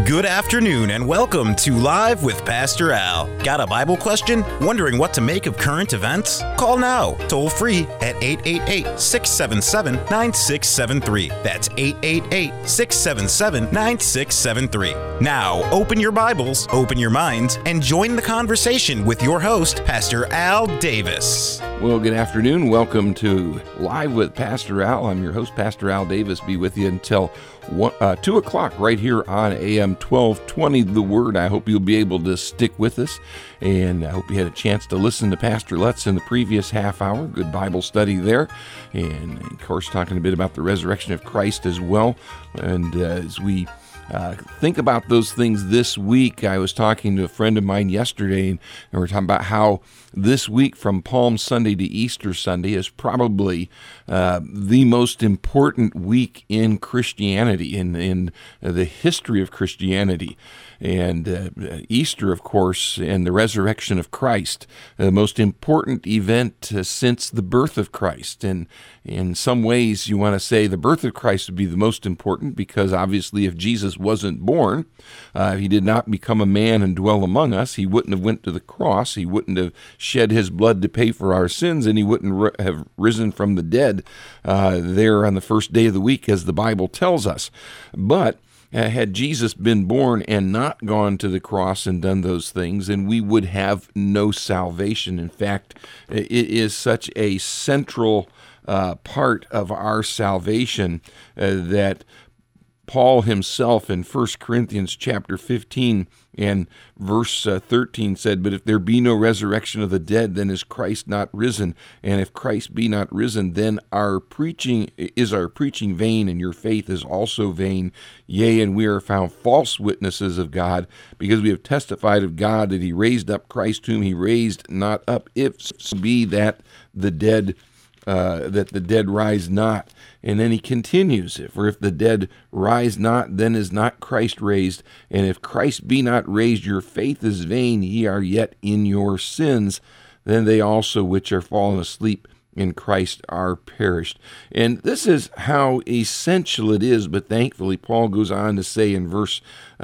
Good afternoon and welcome to Live with Pastor Al. Got a Bible question? Wondering what to make of current events? Call now, toll free at 888-677-9673. That's 888-677-9673. Now, open your Bibles, open your minds, and join the conversation with your host, Pastor Al Davis. Well, good afternoon. Welcome to Live with Pastor Al. I'm your host, Pastor Al Davis. Be with you until 2 o'clock right here on AM 1220, The Word. I hope you'll be able to stick with us, and I hope you had a chance to listen to Pastor Lutz in the previous half hour. Good Bible study there, and of course talking a bit about the resurrection of Christ as well. And as we think about those things this week, I was talking to a friend of mine yesterday, and we were talking about how this week from Palm Sunday to Easter Sunday is probably the most important week in Christianity, in the history of Christianity. And Easter, of course, and the resurrection of Christ, the most important event since the birth of Christ. And in some ways, you want to say the birth of Christ would be the most important because obviously if Jesus wasn't born, he did not become a man and dwell among us, he wouldn't have went to the cross, he wouldn't have shed his blood to pay for our sins, and he wouldn't have risen from the dead there on the first day of the week, as the Bible tells us. But had Jesus been born and not gone to the cross and done those things, then we would have no salvation. In fact, it is such a central part of our salvation that Paul himself in 1 Corinthians chapter 15 and verse 13 said, "But if there be no resurrection of the dead, then is Christ not risen? And if Christ be not risen, then our preaching vain, and your faith is also vain. Yea, and we are found false witnesses of God, because we have testified of God that he raised up Christ, whom he raised not up, if so be that the dead rise not." And then he continues, "For if the dead rise not, then is not Christ raised. And if Christ be not raised, your faith is vain, ye are yet in your sins. Then they also which are fallen asleep in Christ are perished." And this is how essential it is, but thankfully Paul goes on to say in verse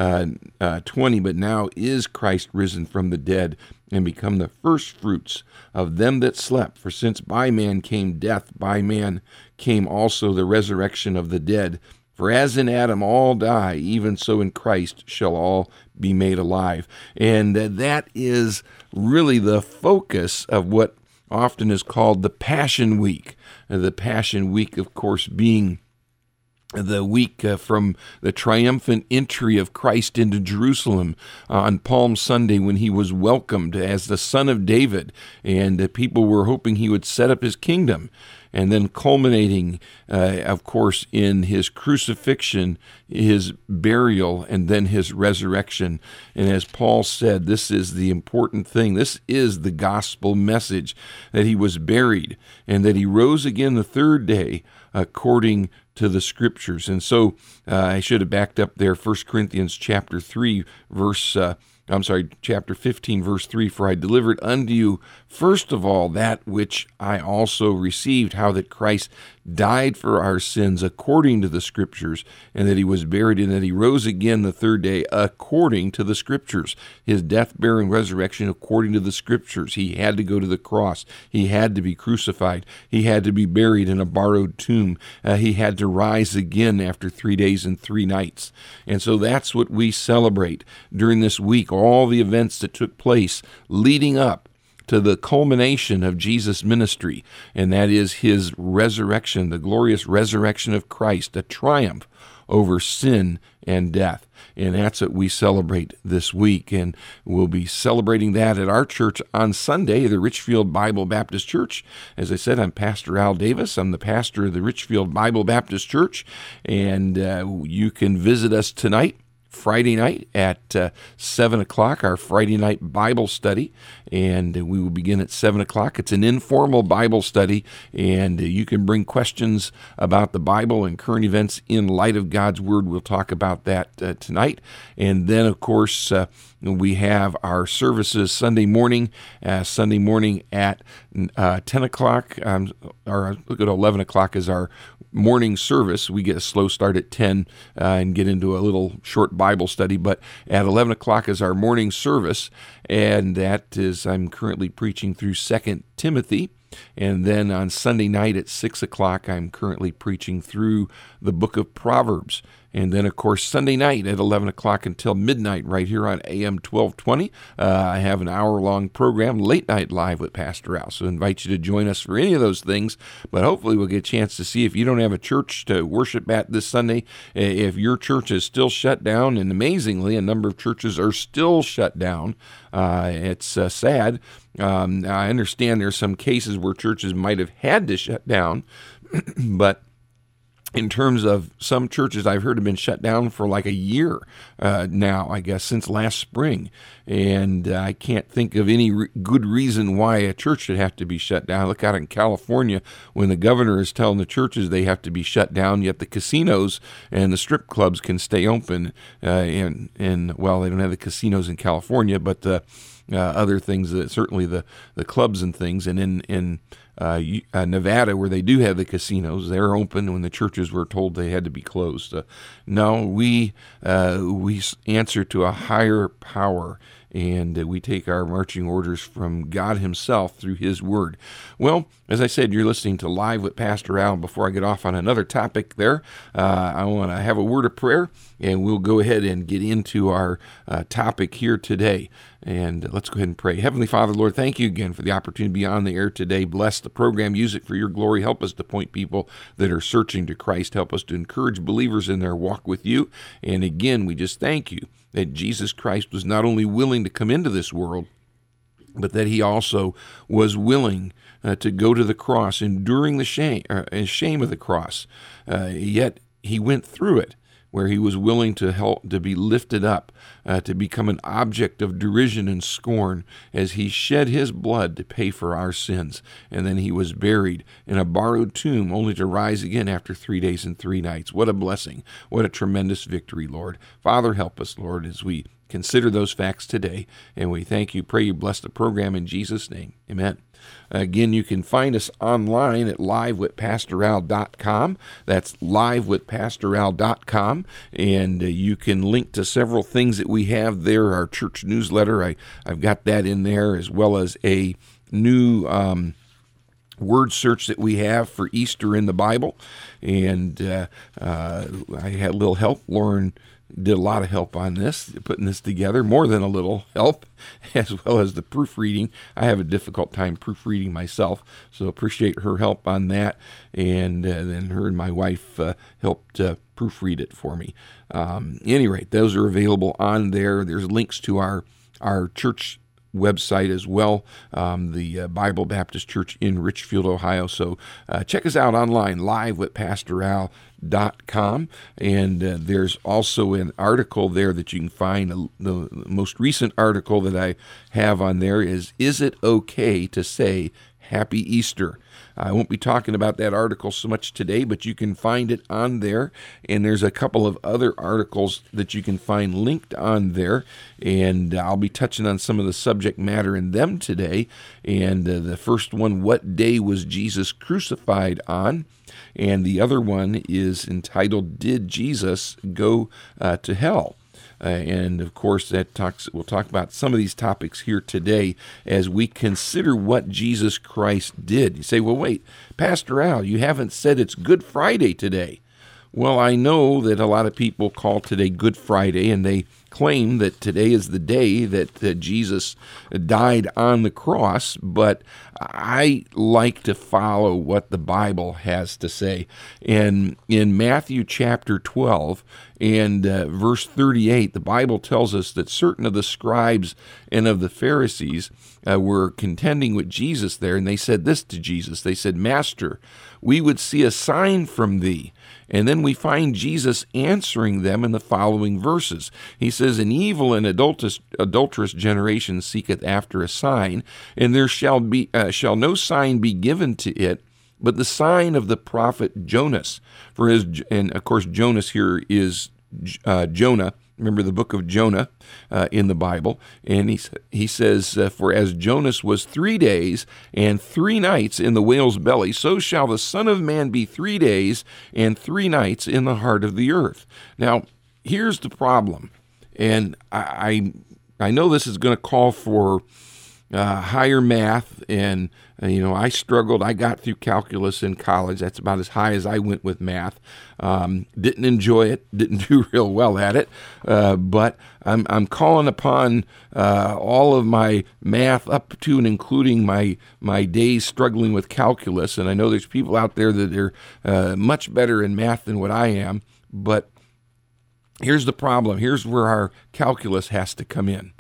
20, "But now is Christ risen from the dead, and become the firstfruits of them that slept. For since by man came death, by man came also the resurrection of the dead. For as in Adam all die, even so in Christ shall all be made alive." And that is really the focus of what often is called the Passion Week. The Passion Week, of course, being the week from the triumphant entry of Christ into Jerusalem on Palm Sunday, when he was welcomed as the Son of David, and people were hoping he would set up his kingdom. And then culminating, of course, in his crucifixion, his burial, and then his resurrection. And as Paul said, this is the important thing. This is the gospel message, that he was buried and that he rose again the third day according to the Scriptures. And so I should have backed up there, 1 Corinthians chapter 15, verse 3, "For I delivered unto you first of all that which I also received, how that Christ died for our sins according to the Scriptures, and that he was buried, and that he rose again the third day according to the Scriptures." His death, burial, and resurrection according to the Scriptures. He had to go to the cross. He had to be crucified. He had to be buried in a borrowed tomb. He had to rise again after 3 days and 3 nights. And so that's what we celebrate during this week, all the events that took place leading up to the culmination of Jesus' ministry, and that is his resurrection, the glorious resurrection of Christ, a triumph over sin and death. And that's what we celebrate this week, and we'll be celebrating that at our church on Sunday, the Richfield Bible Baptist Church. As I said, I'm Pastor Al Davis. I'm the pastor of the Richfield Bible Baptist Church, and you can visit us tonight, Friday night at 7 o'clock, our Friday night Bible study, and we will begin at 7 o'clock. It's an informal Bible study, and you can bring questions about the Bible and current events in light of God's Word. We'll talk about that tonight. And then, of course, we have our services Sunday morning at 10 o'clock, or look at 11 o'clock is our morning service. We get a slow start at 10 and get into a little short Bible study, but at 11 o'clock is our morning service, and that is, I'm currently preaching through 2 Timothy. And then on Sunday night at 6 o'clock, I'm currently preaching through the book of Proverbs. And then, of course, Sunday night at 11 o'clock until midnight right here on AM 1220, I have an hour-long program, Late Night Live with Pastor Al. So I invite you to join us for any of those things. But hopefully we'll get a chance to see if you don't have a church to worship at this Sunday, if your church is still shut down. And amazingly, a number of churches are still shut down. It's sad. I understand there's some cases where churches might have had to shut down, but in terms of some churches, I've heard have been shut down for like a year now, I guess, since last spring. And I can't think of any good reason why a church should have to be shut down. Look out in California when the governor is telling the churches they have to be shut down, yet the casinos and the strip clubs can stay open. And well, they don't have the casinos in California, but other things, certainly the clubs and things. And in Nevada, where they do have the casinos, they're open when the churches were told they had to be closed. No, we answer to a higher power, and we take our marching orders from God himself through his word. Well, as I said, you're listening to Live with Pastor Al. Before I get off on another topic there, I want to have a word of prayer, and we'll go ahead and get into our topic here today. And let's go ahead and pray. Heavenly Father, Lord, thank you again for the opportunity to be on the air today. Bless the program. Use it for your glory. Help us to point people that are searching to Christ. Help us to encourage believers in their walk with you. And again, we just thank you that Jesus Christ was not only willing to come into this world, but that he also was willing to go to the cross, enduring the shame of the cross. Yet he went through it, where he was willing to help to be lifted up, to become an object of derision and scorn as he shed his blood to pay for our sins. And then he was buried in a borrowed tomb, only to rise again after 3 days and 3 nights. What a blessing. What a tremendous victory, Lord. Father, help us, Lord, as we consider those facts today. And we thank you. Pray you bless the program in Jesus' name. Amen. Again, you can find us online at livewithpastoral.com. That's livewithpastoral.com. And you can link to several things that we have there. Our church newsletter, I've got that in there, as well as a new word search that we have for Easter in the Bible. And I had a little help. Lauren did a lot of help on this, putting this together, more than a little help, as well as the proofreading. I have a difficult time proofreading myself, so appreciate her help on that. And then her and my wife helped proofread it for me. Any rate, those are available on there. There's links to our church website as well, the Bible Baptist Church in Richfield, Ohio. So check us out online, livewithpastoral.com. And there's also an article there that you can find. The most recent article that I have on there is it okay to say Happy Easter? I won't be talking about that article so much today, but you can find it on there. And there's a couple of other articles that you can find linked on there. And I'll be touching on some of the subject matter in them today. And the first one, what day was Jesus crucified on? And the other one is entitled, Did Jesus Go to Hell? And of course, we'll talk about some of these topics here today as we consider what Jesus Christ did. You say, well, wait, Pastor Al, you haven't said it's Good Friday today. Well, I know that a lot of people call today Good Friday, and they claim that today is the day that Jesus died on the cross, but I like to follow what the Bible has to say. And in Matthew chapter 12 and verse 38, the Bible tells us that certain of the scribes and of the Pharisees were contending with Jesus there, and they said this to Jesus. They said, Master, we would see a sign from thee. And then we find Jesus answering them in the following verses. He says, An evil and adulterous generation seeketh after a sign, and there shall no sign be given to it, but the sign of the prophet Jonas. And of course, Jonas here is Jonah. Remember the book of Jonah in the Bible. And he says, For as Jonas was 3 days and 3 nights in the whale's belly, so shall the Son of Man be 3 days and 3 nights in the heart of the earth. Now, here's the problem, and I know this is going to call for higher math, and I struggled. I got through calculus in college. That's about as high as I went with math. Didn't enjoy it. Didn't do real well at it. But I'm calling upon all of my math up to and including my days struggling with calculus. And I know there's people out there that are much better in math than what I am. But here's the problem. Here's where our calculus has to come in.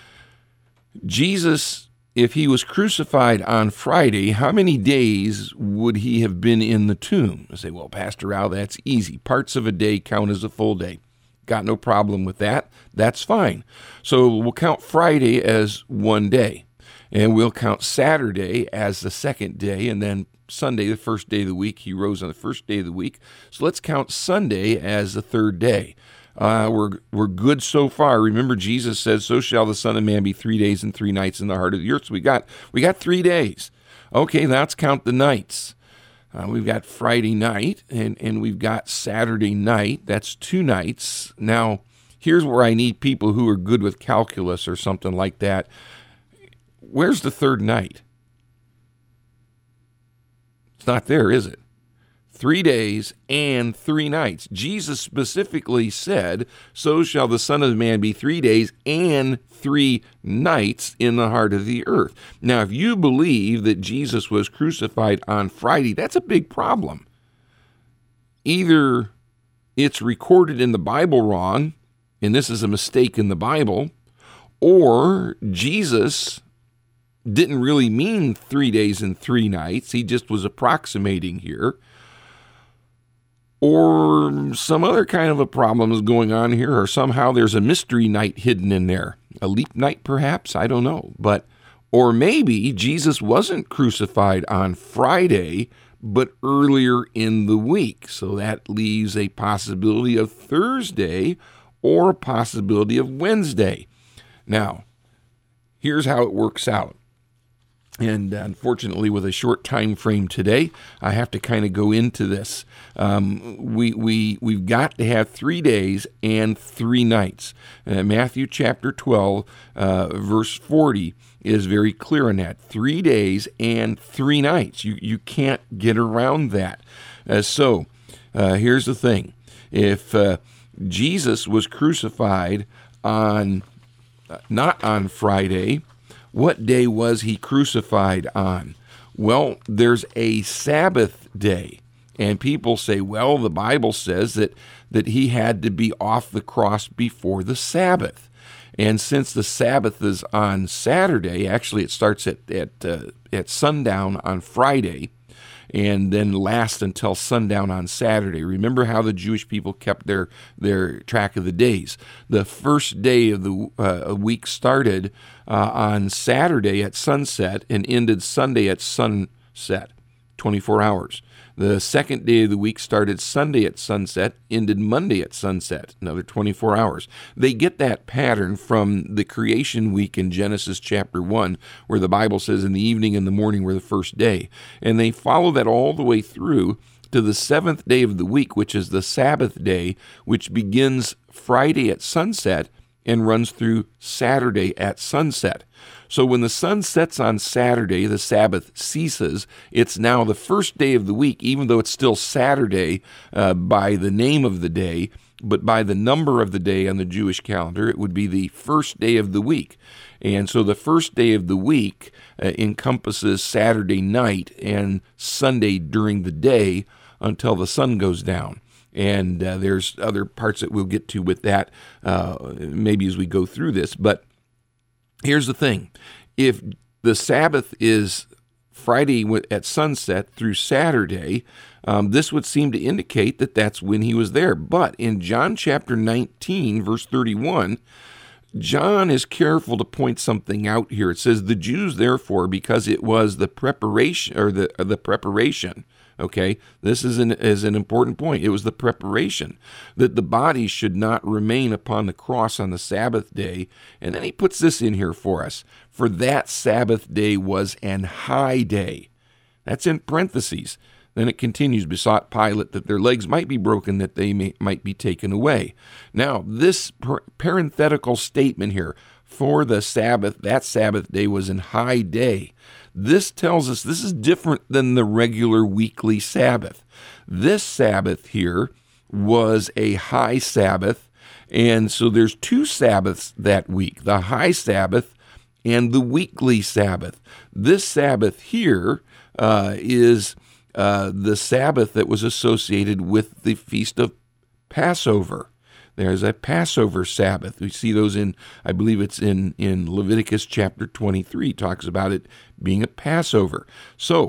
Jesus, if he was crucified on Friday, how many days would he have been in the tomb? I say, well, Pastor Al, that's easy. Parts of a day count as a full day. Got no problem with that. That's fine. So we'll count Friday as one day, and we'll count Saturday as the second day, and then Sunday, the first day of the week. He rose on the first day of the week. So let's count Sunday as the third day. We're good so far. Remember, Jesus says, "So shall the Son of Man be 3 days and 3 nights in the heart of the earth." So we got 3 days. Okay, let's count the nights. We've got Friday night and we've got Saturday night. That's 2 nights. Now, here's where I need people who are good with calculus or something like that. Where's the third night? It's not there, is it? 3 days and 3 nights. Jesus specifically said, "So shall the Son of Man be 3 days and 3 nights in the heart of the earth." Now, if you believe that Jesus was crucified on Friday, that's a big problem. Either it's recorded in the Bible wrong, and this is a mistake in the Bible, or Jesus didn't really mean 3 days and 3 nights. He just was approximating here. Or some other kind of a problem is going on here, or somehow there's a mystery night hidden in there. A leap night, perhaps? I don't know. Or maybe Jesus wasn't crucified on Friday, but earlier in the week. So that leaves a possibility of Thursday or a possibility of Wednesday. Now, here's how it works out. And unfortunately, with a short time frame today, I have to kind of go into this. We've got to have 3 days and 3 nights. Matthew chapter 12, verse 40 is very clear on that. 3 days and 3 nights. You can't get around that. So here's the thing. If Jesus was crucified not on Friday, what day was he crucified on? Well, there's a Sabbath day. And people say, well, the Bible says that he had to be off the cross before the Sabbath. And since the Sabbath is on Saturday, actually it starts at sundown on Friday and then lasts until sundown on Saturday. Remember how the Jewish people kept their track of the days. The first day of the week started on Saturday at sunset and ended Sunday at sunset, 24 hours. The second day of the week started Sunday at sunset, ended Monday at sunset, another 24 hours. They get that pattern from the creation week in Genesis chapter 1, where the Bible says in the evening and the morning were the first day. And they follow that all the way through to the seventh day of the week, which is the Sabbath day, which begins Friday at sunset and runs through Saturday at sunset. So when the sun sets on Saturday, the Sabbath ceases. It's now the first day of the week, even though it's still Saturday by the name of the day, but by the number of the day on the Jewish calendar, it would be the first day of the week. And so the first day of the week encompasses Saturday night and Sunday during the day until the sun goes down. And there's other parts that we'll get to with that maybe as we go through this. But here's the thing. If the Sabbath is Friday at sunset through Saturday, this would seem to indicate that that's when he was there. But in John chapter 19, verse 31, John is careful to point something out here. It says, the Jews, therefore, because it was the preparation, or the preparation, okay, this is an important point. It was the preparation that the body should not remain upon the cross on the Sabbath day. And then he puts this in here for us. For that Sabbath day was an high day. That's in parentheses. Then it continues, besought Pilate that their legs might be broken, that they might be taken away. Now, this parenthetical statement here, for the Sabbath, that Sabbath day was in high day. This tells us this is different than the regular weekly Sabbath. This Sabbath here was a high Sabbath, and so there's two Sabbaths that week, the high Sabbath and the weekly Sabbath. This Sabbath here is the Sabbath that was associated with the Feast of Passover. There's a Passover Sabbath. We see those I believe it's in Leviticus chapter 23, talks about it being a Passover. So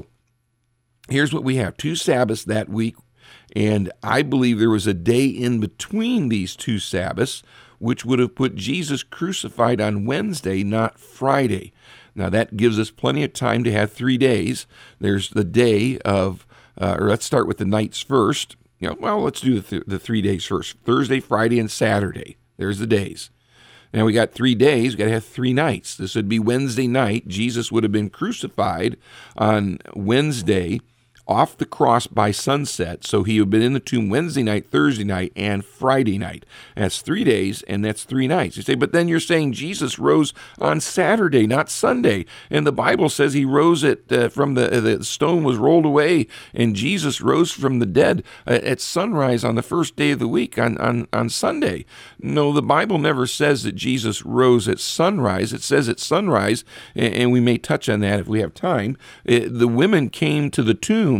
here's what we have, two Sabbaths that week, and I believe there was a day in between these two Sabbaths, which would have put Jesus crucified on Wednesday, not Friday. Now, that gives us plenty of time to have 3 days. There's the day of, or let's start with the nights first. Let's do the 3 days first. Thursday, Friday, and Saturday. There's the days. Now, we got 3 days. We got to have 3 nights. This would be Wednesday night. Jesus would have been crucified on Wednesday, off the cross by sunset, so he would have been in the tomb Wednesday night, Thursday night, and Friday night. That's 3 days, and that's 3 nights. You say, but then you're saying Jesus rose on Saturday, not Sunday, and the Bible says he rose from the stone was rolled away, and Jesus rose from the dead at sunrise on the first day of the week, on Sunday. No, the Bible never says that Jesus rose at sunrise. It says at sunrise, and we may touch on that if we have time. The women came to the tomb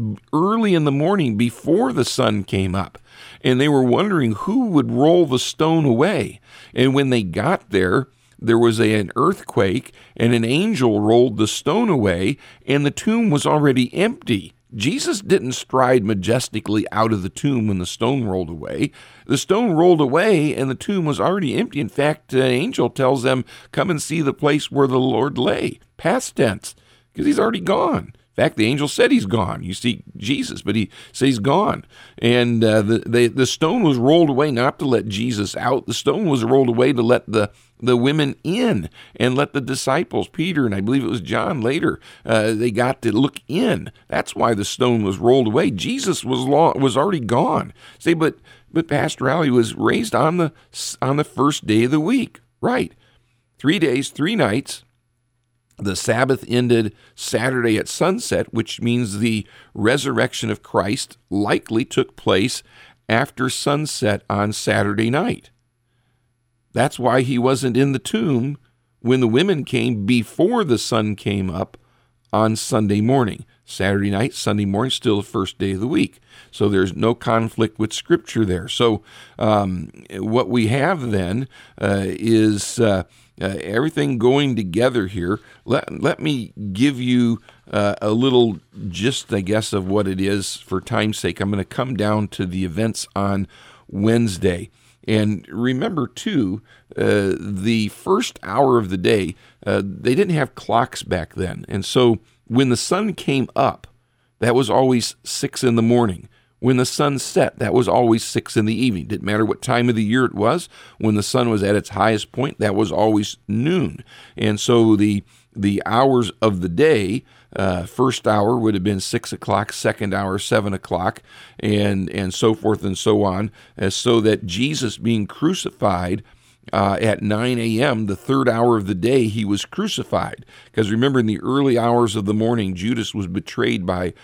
early in the morning before the sun came up, and they were wondering who would roll the stone away. And when they got there, there was an earthquake, and an angel rolled the stone away, and the tomb was already empty. Jesus didn't stride majestically out of the tomb when the stone rolled away. The stone rolled away, and the tomb was already empty. In fact, an angel tells them, come and see the place where the Lord lay. Past tense, because he's already gone. In fact, the angel said he's gone. You see Jesus, but he says he's gone. And the stone was rolled away not to let Jesus out. The stone was rolled away to let the women in and let the disciples, Peter and I believe it was John later, they got to look in. That's why the stone was rolled away. Jesus was already gone. Say, but Pastor Al, he was raised on the first day of the week. Right. 3 days, 3 nights. The Sabbath ended Saturday at sunset, which means the resurrection of Christ likely took place after sunset on Saturday night. That's why he wasn't in the tomb when the women came before the sun came up on Sunday morning. Saturday night, Sunday morning, still the first day of the week. So there's no conflict with Scripture there. So what we have then is everything going together here. Let me give you a little gist, I guess, of what it is for time's sake. I'm going to come down to the events on Wednesday. And remember, too, the first hour of the day, they didn't have clocks back then. And so when the sun came up, that was always 6 in the morning. When the sun set, that was always 6 in the evening. Didn't matter what time of the year it was. When the sun was at its highest point, that was always noon. And so the hours of the day, first hour would have been 6 o'clock, second hour, 7 o'clock, and so forth and so on, so that Jesus being crucified at 9 a.m., the third hour of the day, he was crucified. Because remember, in the early hours of the morning, Jesus was betrayed by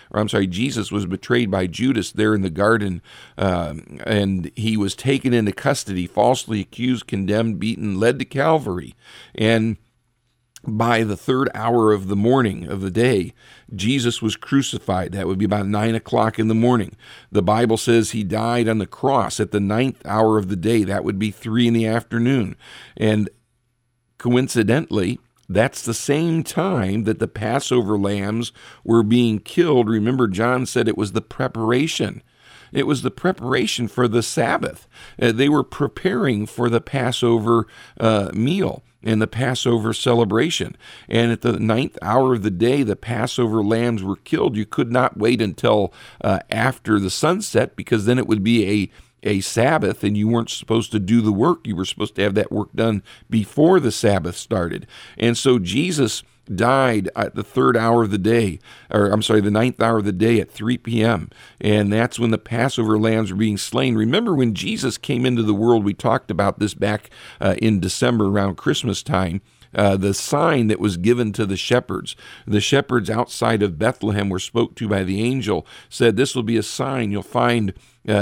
Judas there in the garden, and he was taken into custody, falsely accused, condemned, beaten, led to Calvary. And by the third hour of the morning of the day, Jesus was crucified. That would be about 9 o'clock in the morning. The Bible says he died on the cross at the 9th hour of the day. That would be 3 in the afternoon. And coincidentally, that's the same time that the Passover lambs were being killed. Remember, John said it was the preparation. It was the preparation for the Sabbath. They were preparing for the Passover meal and the Passover celebration. And at the 9th hour of the day, the Passover lambs were killed. You could not wait until after the sunset, because then it would be a Sabbath, and you weren't supposed to do the work. You were supposed to have that work done before the Sabbath started. And so Jesus died at the third hour of the day, the ninth hour of the day at 3 p.m. And that's when the Passover lambs were being slain. Remember when Jesus came into the world, we talked about this back in December around Christmas time, the sign that was given to the shepherds. The shepherds outside of Bethlehem were spoke to by the angel, said, "This will be a sign. You'll find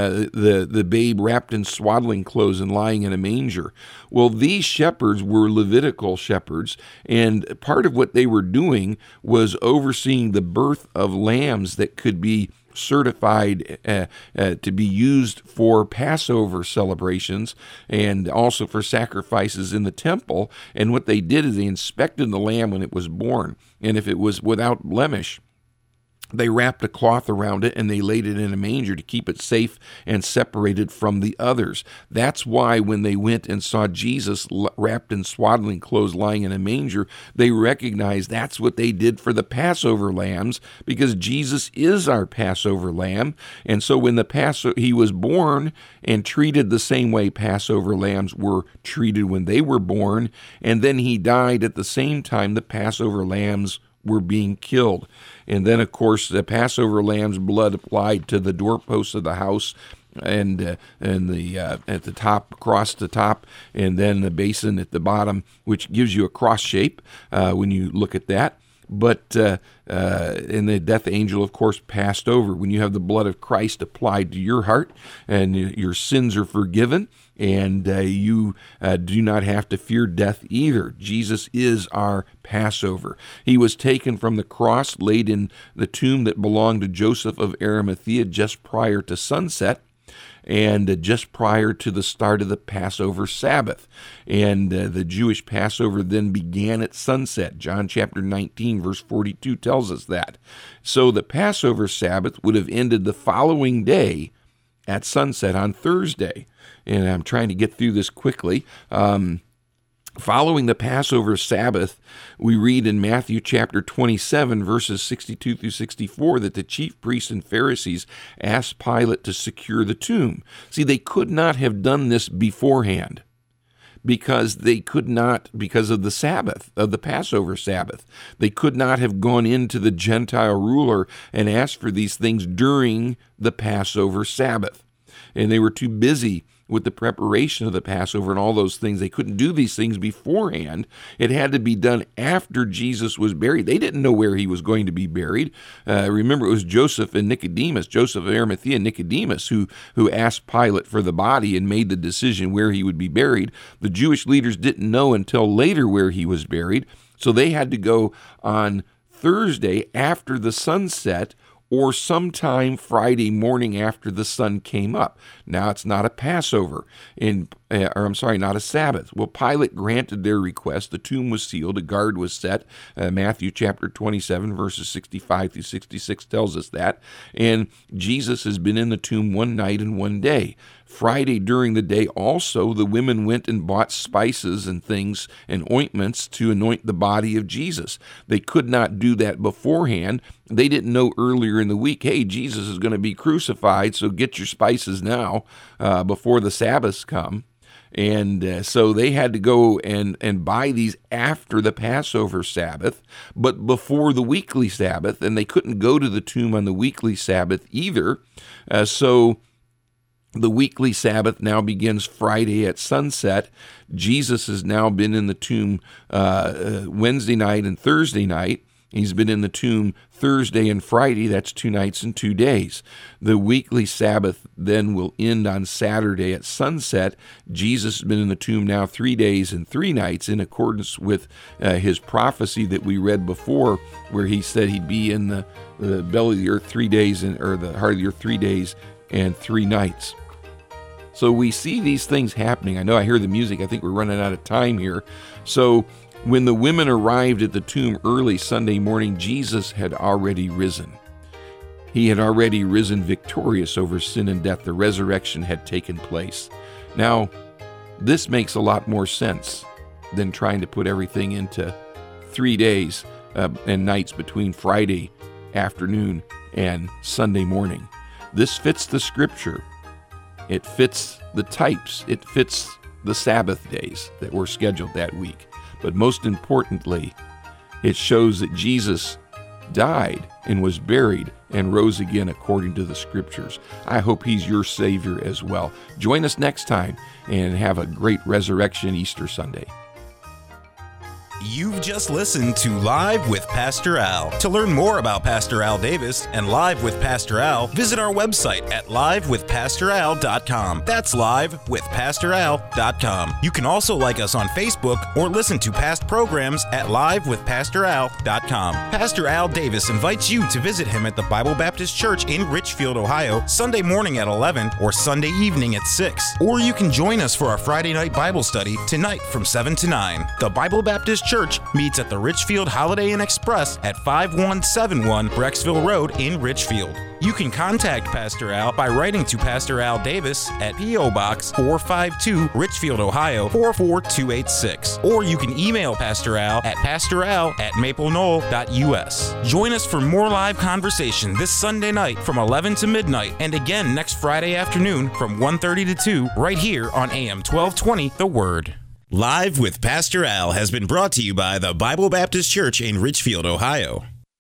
the babe wrapped in swaddling clothes and lying in a manger." Well, these shepherds were Levitical shepherds, and part of what they were doing was overseeing the birth of lambs that could be certified to be used for Passover celebrations and also for sacrifices in the temple. And what they did is they inspected the lamb when it was born, and if it was without blemish, they wrapped a cloth around it and they laid it in a manger to keep it safe and separated from the others. That's why when they went and saw Jesus wrapped in swaddling clothes lying in a manger, they recognized that's what they did for the Passover lambs, because Jesus is our Passover lamb. And so when he was born and treated the same way Passover lambs were treated when they were born, and then he died at the same time the Passover lambs were being killed. And then, of course, the Passover lamb's blood applied to the doorposts of the house and the at the top, across the top, and then the basin at the bottom, which gives you a cross shape when you look at that. But and the death angel, of course, passed over. When you have the blood of Christ applied to your heart, and your sins are forgiven, and you do not have to fear death either. Jesus is our Passover. He was taken from the cross, laid in the tomb that belonged to Joseph of Arimathea just prior to sunset, and just prior to the start of the Passover Sabbath. And the Jewish Passover then began at sunset. John chapter 19, verse 42 tells us that. So the Passover Sabbath would have ended the following day at sunset on Thursday. And I'm trying to get through this quickly. Following the Passover Sabbath, we read in Matthew chapter 27, verses 62 through 64, that the chief priests and Pharisees asked Pilate to secure the tomb. See, they could not have done this beforehand because of the Sabbath, of the Passover Sabbath. They could not have gone into the Gentile ruler and asked for these things during the Passover Sabbath. And they were too busy with the preparation of the Passover and all those things. They couldn't do these things beforehand. It had to be done after Jesus was buried. They didn't know where he was going to be buried. Remember, it was Joseph of Arimathea and Nicodemus who asked Pilate for the body and made the decision where he would be buried. The Jewish leaders didn't know until later where he was buried, so they had to go on Thursday after the sunset, or sometime Friday morning after the sun came up. Now, it's not a Passover, not a Sabbath. Well, Pilate granted their request. The tomb was sealed. A guard was set. Matthew chapter 27, verses 65 through 66 tells us that. And Jesus has been in the tomb one night and one day. Friday during the day also, the women went and bought spices and things and ointments to anoint the body of Jesus. They could not do that beforehand. They didn't know earlier in the week, hey, Jesus is going to be crucified, so get your spices now before the Sabbaths come. And so they had to go and buy these after the Passover Sabbath, but before the weekly Sabbath, and they couldn't go to the tomb on the weekly Sabbath either. So the weekly Sabbath now begins Friday at sunset. Jesus has now been in the tomb Wednesday night and Thursday night. He's been in the tomb Thursday and Friday. That's 2 nights and 2 days. The weekly Sabbath then will end on Saturday at sunset. Jesus has been in the tomb now 3 days and 3 nights in accordance with his prophecy that we read before, where he said he'd be in the belly of the earth 3 days, or the heart of the earth 3 days and 3 nights. So we see these things happening. I know I hear the music. I think we're running out of time here. So when the women arrived at the tomb early Sunday morning, Jesus had already risen. He had already risen victorious over sin and death. The resurrection had taken place. Now, this makes a lot more sense than trying to put everything into 3 days and nights between Friday afternoon and Sunday morning. This fits the scripture It fits the types. It fits the Sabbath days that were scheduled that week. But most importantly, it shows that Jesus died and was buried and rose again according to the Scriptures. I hope he's your Savior as well. Join us next time and have a great Resurrection Easter Sunday. You've just listened to Live with Pastor Al. To learn more about Pastor Al Davis and Live with Pastor Al, visit our website at livewithpastoral.com. That's livewithpastoral.com. You can also like us on Facebook or listen to past programs at livewithpastoral.com. Pastor Al Davis invites you to visit him at the Bible Baptist Church in Richfield, Ohio, Sunday morning at 11 or Sunday evening at 6. Or you can join us for our Friday night Bible study tonight from 7 to 9. The Bible Baptist Church meets at the Richfield Holiday Inn Express at 5171 Brecksville Road in Richfield. You can contact Pastor Al by writing to Pastor Al Davis at P.O. Box 452, Richfield, Ohio 44286. Or you can email Pastor Al at pastoral@mapleknoll.us. Join us for more live conversation this Sunday night from 11 to midnight, and again next Friday afternoon from 1:30 to 2 right here on AM 1220 The Word. Live with Pastor Al has been brought to you by the Bible Baptist Church in Richfield, Ohio.